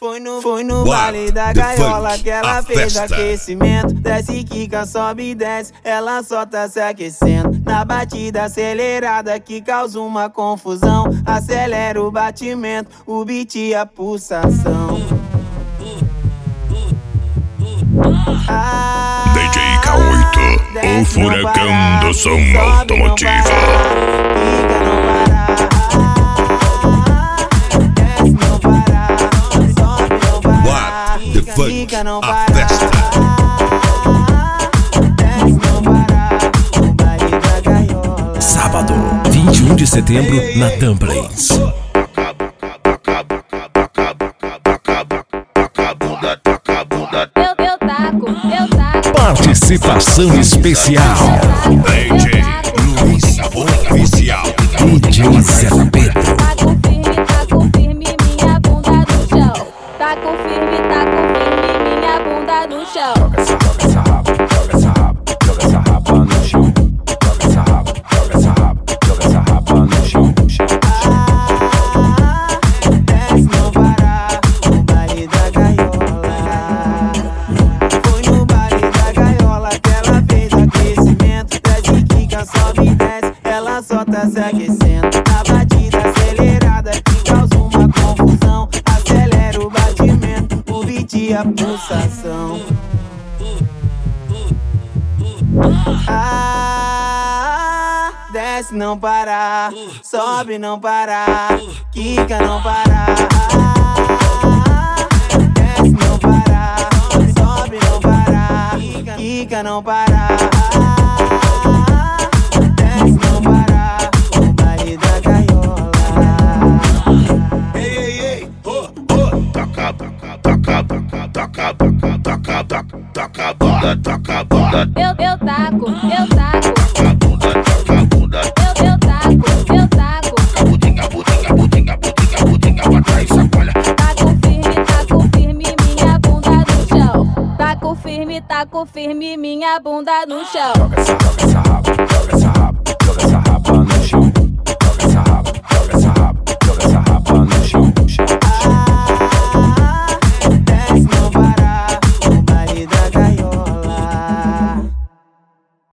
Foi no baile da gaiola que ela fez aquecimento. Desce, quica, sobe e desce, ela só tá se aquecendo. Na batida acelerada que causa uma confusão. Acelera o batimento, o beat e a pulsação. DJ K8, o furacão do som automotivo. Quica, não parar. Desce, não parar. Sobe, não parar. Quica, não parar. Desce, não parar. O baile da gaiola. Sábado, 21 de setembro, na Dumplings. Participação especial. DJ Luiz Oficial. DJ Zé Pedro. Tá com firme, minha bunda no chão. Tá com firme, minha bunda no chão. Joga essa raba, joga essa raba, joga essa raba no chão. Joga essa raba, joga essa raba, joga essa raba no chão. Desce, não parar. O baile da gaiola. Foi no baile da gaiola que ela fez aquecimento. Desce, quica, sobe e desce, ela só tá se aquecendo. Na batida acelerada que causa uma confusão. Acelera o batimento, o beat e a pulsação. Desce, não parar. Sobe, não parar. Quica, não parar. Desce, não parar. Sobe, não parar. Quica, não parar. Desce, não parar. O baile da gaiola. Ei, ei, ei, toca a bunda, toca a bunda, toca a bunda. Eu taco. Toca a bunda, toca a bunda. Eu taco. Budinga, pra trás, sacolha. Tá com firme, minha bunda no chão. Tá com firme, minha bunda no chão. Joga essa